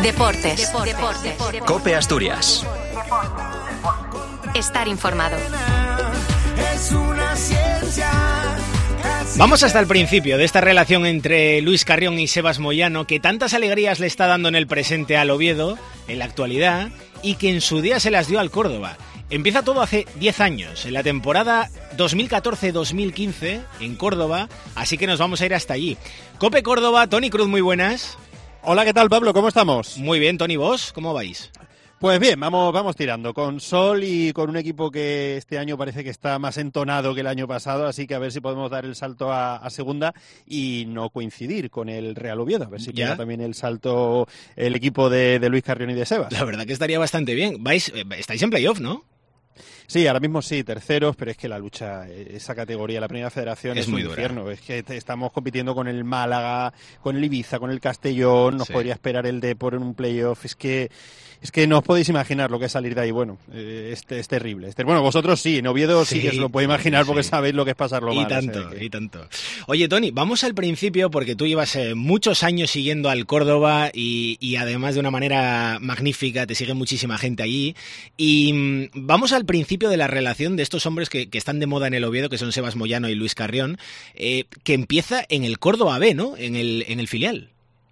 Deportes. COPE Asturias. Estar informado. Vamos hasta el principio de esta relación entre Luis Carrión y Sebas Moyano, que tantas alegrías le está dando en el presente al Oviedo, en la actualidad, y que en su día se las dio al Córdoba. Empieza todo hace 10 años, en la temporada 2014-2015, en Córdoba, así que nos vamos a ir hasta allí. COPE Córdoba, Toni Cruz, muy buenas. Hola, ¿qué tal, Pablo? ¿Cómo estamos? Muy bien, Toni, ¿vos? ¿Cómo vais? Pues bien, vamos tirando, con sol y con un equipo que este año parece que está más entonado que el año pasado, así que a ver si podemos dar el salto a segunda y no coincidir con el Real Oviedo, a ver si pega también el salto el equipo de Luis Carrión y de Sebas. La verdad que estaría bastante bien. Estáis en playoff, ¿no? Sí, ahora mismo sí, terceros, pero es que la lucha, esa categoría, la primera federación es muy un infierno. Es que estamos compitiendo con el Málaga, con el Ibiza, con el Castellón, nos podría esperar el Depor en un playoff. Es que no os podéis imaginar lo que es salir de ahí. Bueno, es terrible. Bueno, vosotros sí, en Oviedo sí que os lo podéis imaginar porque sabéis lo que es pasarlo mal. Y tanto. Oye, Toni, vamos al principio porque tú llevas muchos años siguiendo al Córdoba y además de una manera magnífica, te sigue muchísima gente allí. Y vamos al principio de la relación de estos hombres que están de moda en el Oviedo, que son Sebas Moyano y Luis Carrión, que empieza en el Córdoba B, ¿no? En el filial.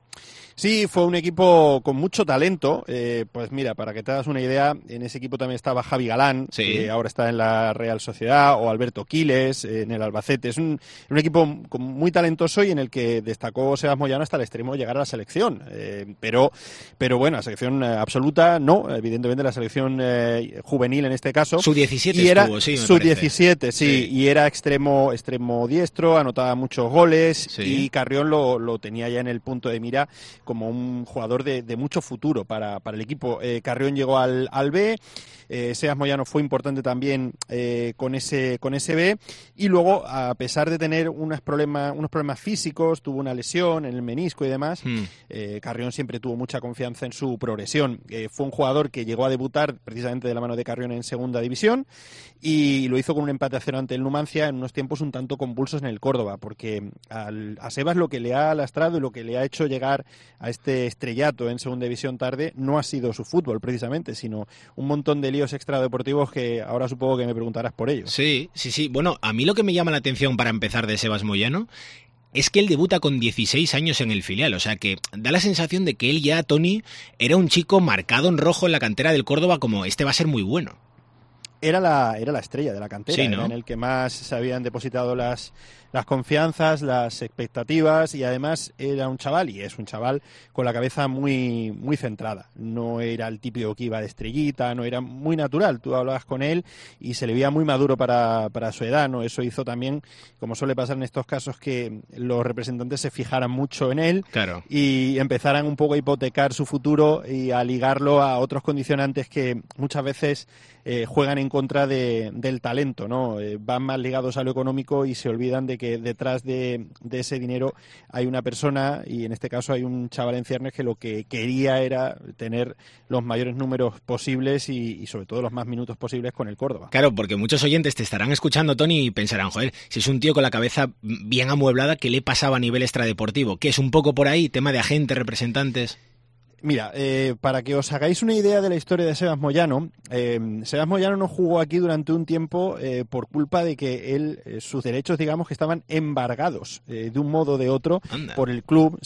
Sí, fue un equipo con mucho talento. Pues mira, para que te hagas una idea, en ese equipo también estaba Javi Galán, que ahora está en la Real Sociedad, o Alberto Quiles, en el Albacete. Es un equipo muy talentoso y en el que destacó Sebas Moyano hasta el extremo de llegar a la selección. Pero bueno, la selección absoluta no, evidentemente la selección juvenil en este caso. Sub-17 estuvo, sí, me Sub-17, sí, y era extremo diestro, anotaba muchos goles y Carrión lo tenía ya en el punto de mira como un jugador de mucho futuro para el equipo. Carrión llegó al B, Sebas Moyano fue importante también con ese B, y luego, a pesar de tener unos problemas físicos, tuvo una lesión en el menisco y demás, Carrión siempre tuvo mucha confianza en su progresión. Fue un jugador que llegó a debutar precisamente de la mano de Carrión en segunda división y lo hizo con un empate a 0 ante el Numancia en unos tiempos un tanto convulsos en el Córdoba, porque a Sebas lo que le ha lastrado y lo que le ha hecho llegar a este estrellato en segunda división tarde no ha sido su fútbol precisamente, sino un montón de líos extradeportivos que ahora supongo que me preguntarás por ello. Sí. Bueno, a mí lo que me llama la atención para empezar de Sebas Moyano es que él debuta con 16 años en el filial, o sea que da la sensación de que él ya, Toni, era un chico marcado en rojo en la cantera del Córdoba como este va a ser muy bueno. Era la estrella de la cantera, sí, ¿no? Era en el que más se habían depositado las confianzas, las expectativas, y además era un chaval, y es un chaval con la cabeza muy, muy centrada. No era el típico que iba de estrellita, no, era muy natural. Tú hablabas con él y se le veía muy maduro para su edad, ¿no? Eso hizo también, como suele pasar en estos casos, que los representantes se fijaran mucho en él y empezaran un poco a hipotecar su futuro y a ligarlo a otros condicionantes que muchas veces juegan en contra del talento, ¿no? Van más ligados a lo económico y se olvidan de que detrás de ese dinero hay una persona, y en este caso hay un chaval en ciernes que lo que quería era tener los mayores números posibles y sobre todo los más minutos posibles con el Córdoba. Claro, porque muchos oyentes te estarán escuchando, Toni, y pensarán, joder, si es un tío con la cabeza bien amueblada, ¿qué le pasaba a nivel extradeportivo? ¿Qué es un poco por ahí? ¿Tema de agentes, representantes? Mira, para que os hagáis una idea de la historia de Sebas Moyano, Sebas Moyano no jugó aquí durante un tiempo por culpa de que sus derechos, digamos, que estaban embargados de un modo o de otro. Anda. Por el club.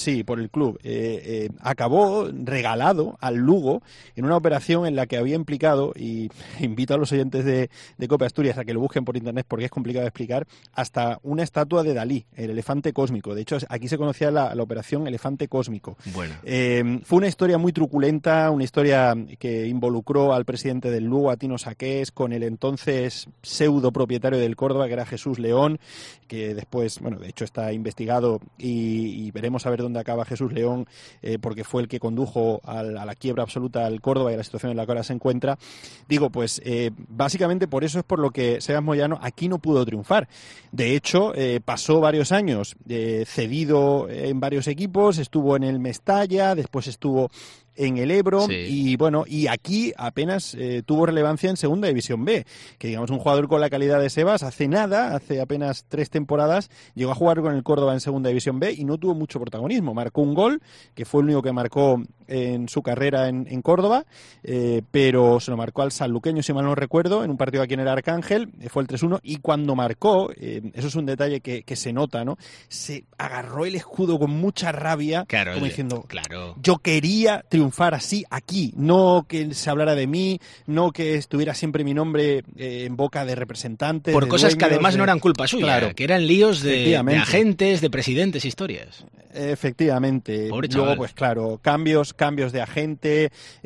Acabó regalado al Lugo en una operación en la que había implicado, y invito a los oyentes de COPE Asturias a que lo busquen por internet porque es complicado de explicar, hasta una estatua de Dalí, el elefante cósmico. De hecho, aquí se conocía la operación elefante cósmico. Bueno. Fue una historia muy truculenta, una historia que involucró al presidente del Lugo, a Tino Saqués, con el entonces pseudo propietario del Córdoba, que era Jesús León, que después, bueno, de hecho está investigado y veremos a ver dónde acaba Jesús León, porque fue el que condujo a la quiebra absoluta al Córdoba y a la situación en la que ahora se encuentra. Digo, pues básicamente por eso es por lo que Sebas Moyano aquí no pudo triunfar. De hecho, pasó varios años cedido en varios equipos, estuvo en el Mestalla, después estuvo en el Ebro, sí. y bueno, y aquí apenas tuvo relevancia en Segunda División B, que digamos un jugador con la calidad de Sebas hace apenas 3 temporadas, llegó a jugar con el Córdoba en Segunda División B y no tuvo mucho protagonismo. Marcó un gol, que fue el único que marcó en su carrera en Córdoba, pero se lo marcó al sanluqueño, si mal no recuerdo, en un partido aquí en el Arcángel, fue el 3-1, y cuando marcó, eso es un detalle que se nota, ¿no? Se agarró el escudo con mucha rabia, claro, como diciendo, claro, yo quería triunfar así aquí, no que se hablara de mí, no que estuviera siempre mi nombre en boca de representantes, por de cosas que dueños, además no eran culpa suya, claro, que eran líos de agentes, de presidentes, historias. Efectivamente. Pobre Luego, chaval. pues claro, cambios de agente,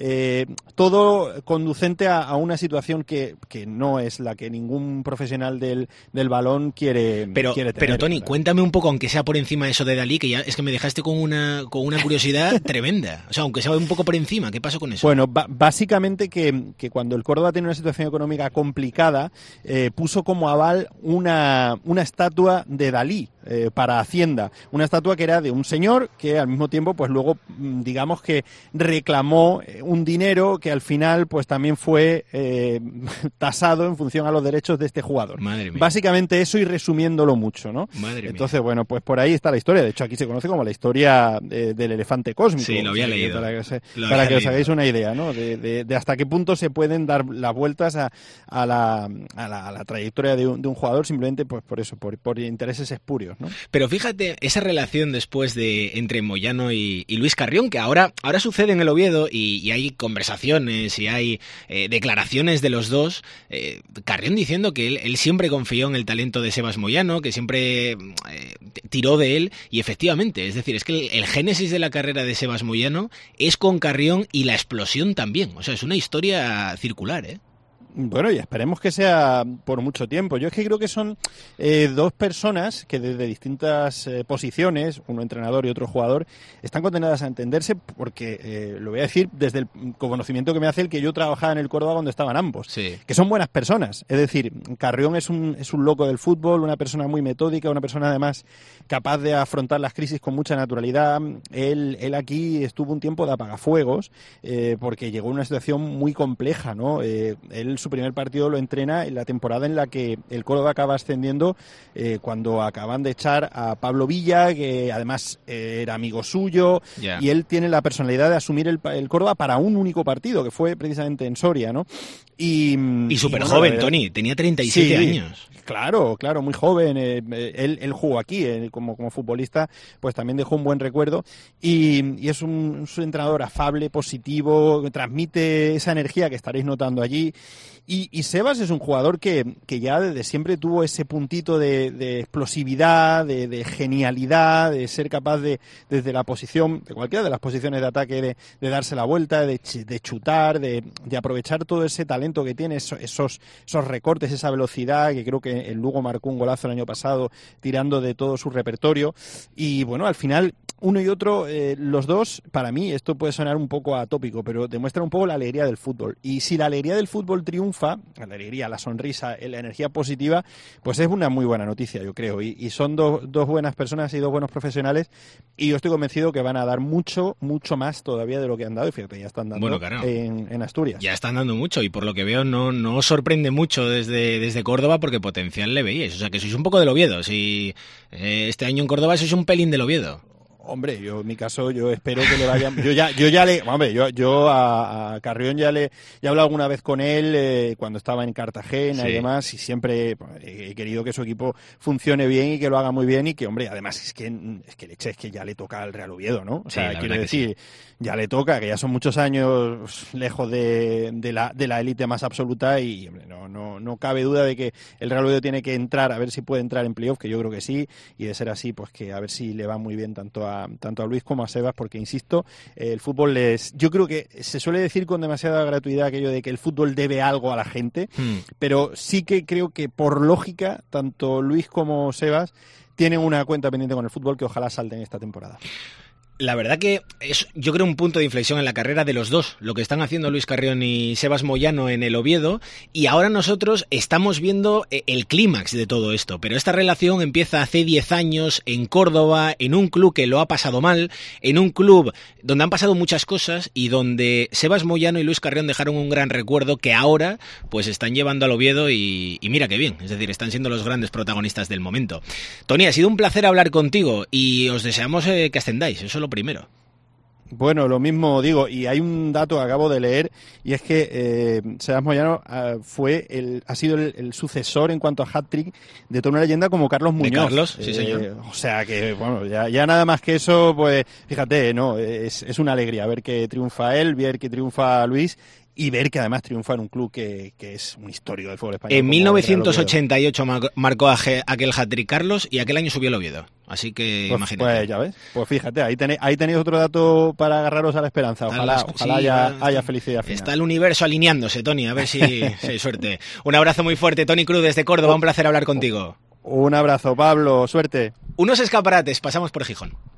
todo conducente a una situación que no es la que ningún profesional del balón quiere tener. Pero Tony, cuéntame un poco, aunque sea por encima de eso de Dalí, que ya es que me dejaste con una curiosidad tremenda. O sea, aunque sea un poco por encima, ¿qué pasó con eso? Bueno, básicamente que cuando el Córdoba tenía una situación económica complicada, puso como aval una estatua de Dalí para Hacienda. Una estatua que era de un señor que al mismo tiempo, pues luego, digamos que reclamó un dinero que al final, pues también fue tasado en función a los derechos de este jugador. Madre mía. Básicamente eso, y resumiéndolo mucho, ¿no? Madre Entonces, bueno, pues por ahí está la historia. De hecho, aquí se conoce como la historia del elefante cósmico. Sí, lo había leído. Para que os hagáis una idea, ¿no? De hasta qué punto se pueden dar las vueltas a la trayectoria de un jugador, simplemente pues por eso, por intereses espurios, ¿no? Pero fíjate, esa relación después entre Moyano y Luis Carrión, que ahora sucede en el Oviedo, y hay conversaciones y hay declaraciones de los dos. Carrión diciendo que él siempre confió en el talento de Sebas Moyano, que siempre tiró de él, y efectivamente, es decir, es que el génesis de la carrera de Sebas Moyano es con Carrión, y la explosión también. O sea, es una historia circular, ¿eh? Bueno, y esperemos que sea por mucho tiempo. Yo es que creo que son dos personas que desde distintas posiciones, uno entrenador y otro jugador, están condenadas a entenderse, porque lo voy a decir desde el conocimiento que me hace el que yo trabajaba en el Córdoba cuando estaban ambos, sí, que son buenas personas. Es decir, Carrión es un loco del fútbol, una persona muy metódica, una persona además capaz de afrontar las crisis con mucha naturalidad. Él aquí estuvo un tiempo de apagafuegos, porque llegó a una situación muy compleja, ¿no? Su primer partido lo entrena en la temporada en la que el Córdoba acaba ascendiendo, cuando acaban de echar a Pablo Villa, que además era amigo suyo, yeah. Y él tiene la personalidad de asumir el Córdoba para un único partido, que fue precisamente en Soria, ¿no? Y súper bueno, joven, Tony, tenía 37 años. Claro, muy joven. Él jugó aquí como futbolista, pues también dejó un buen recuerdo, y es un entrenador afable, positivo, transmite esa energía que estaréis notando allí. Y Sebas es un jugador que ya desde siempre tuvo ese puntito de explosividad, de genialidad, de ser capaz desde la posición, de cualquiera de las posiciones de ataque, de darse la vuelta, de chutar, de aprovechar todo ese talento que tiene, esos recortes, esa velocidad, que creo que el Lugo marcó un golazo el año pasado tirando de todo su repertorio. Y bueno, al final, uno y otro, los dos, para mí, esto puede sonar un poco atópico, pero demuestra un poco la alegría del fútbol. Y si la alegría del fútbol triunfa, la alegría, la sonrisa, la energía positiva, pues es una muy buena noticia, yo creo. Y son dos buenas personas y dos buenos profesionales, y yo estoy convencido que van a dar mucho, mucho más todavía de lo que han dado. Y fíjate, ya están dando, bueno, claro, en Asturias. Ya están dando mucho, y por lo que veo no os sorprende mucho desde Córdoba, porque potencial le veíais. O sea, que sois un poco del Oviedo. Si este año en Córdoba sois un pelín del Oviedo. Hombre, yo en mi caso yo espero que le vayan. Yo a Carrión ya he hablado alguna vez con él cuando estaba en Cartagena, sí, y demás, y siempre he querido que su equipo funcione bien y que lo haga muy bien, y que, hombre, además es que ya le toca al Real Oviedo, ¿no? O sea, quiero decir, sí, ya le toca, que ya son muchos años lejos de la élite más absoluta, y hombre, no cabe duda de que el Real Oviedo tiene que entrar, a ver si puede entrar en playoff, que yo creo que sí, y de ser así, pues que a ver si le va muy bien tanto a Luis como a Sebas, porque insisto, el fútbol yo creo que se suele decir con demasiada gratuidad aquello de que el fútbol debe algo a la gente, pero sí que creo que por lógica tanto Luis como Sebas tienen una cuenta pendiente con el fútbol que ojalá salten esta temporada. La verdad que es, yo creo, un punto de inflexión en la carrera de los dos, lo que están haciendo Luis Carrión y Sebas Moyano en el Oviedo, y ahora nosotros estamos viendo el clímax de todo esto, pero esta relación empieza hace 10 años en Córdoba, en un club que lo ha pasado mal, en un club donde han pasado muchas cosas y donde Sebas Moyano y Luis Carrión dejaron un gran recuerdo que ahora pues están llevando al Oviedo y mira qué bien, es decir, están siendo los grandes protagonistas del momento. Tony, ha sido un placer hablar contigo y os deseamos que ascendáis, eso es lo primero. Bueno, lo mismo digo, y hay un dato que acabo de leer, y es que Sebas Moyano ha sido el sucesor en cuanto a hat-trick de toda una leyenda como Carlos Muñoz. De Carlos, sí señor. O sea que, bueno, ya nada más que eso, pues fíjate, no, es una alegría ver que triunfa él, ver que triunfa Luis, y ver que además triunfa en un club que es un histórico del fútbol español. En 1988 marcó aquel hat-trick Carlos y aquel año subió el Oviedo. Así que pues, imagínate. Pues ya ves, pues fíjate, ahí tenéis otro dato para agarraros a la esperanza. Ojalá haya felicidad final. Está el universo alineándose, Tony, a ver si hay suerte. Un abrazo muy fuerte, Tony Cruz desde Córdoba, un placer hablar contigo. Un abrazo, Pablo, suerte. Unos escaparates, pasamos por Gijón.